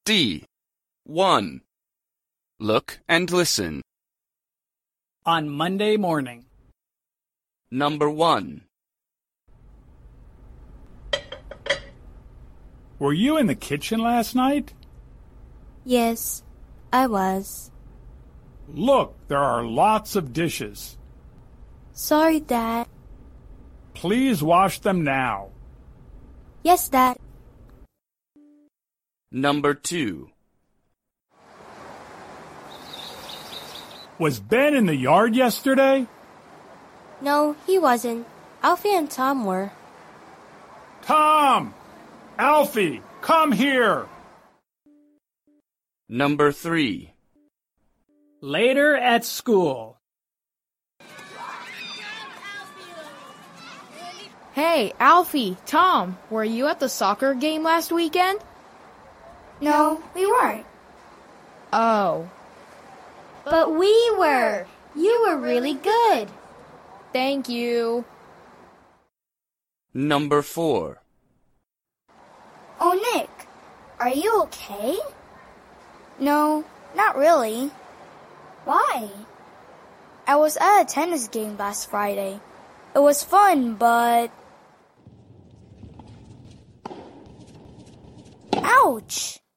D. 1. Look and listen. On Monday morning. Number 1. Were you in the kitchen last night? Yes, I was. Look, there are lots of dishes. Sorry, Dad. Please wash them now. Yes, Dad. Number 2. Was Ben in the yard yesterday? No, he wasn't. Alfie and Tom were. Tom! Alfie, come here! Number 3. Later at school. Hey, Alfie, Tom, were you at the soccer game last weekend? No, we weren't. Oh. But we were. You were really good. Thank you. Number 4. Oh, Nick, are you okay? No, not really. Why? I was at a tennis game last Friday. It was fun, but... Ouch!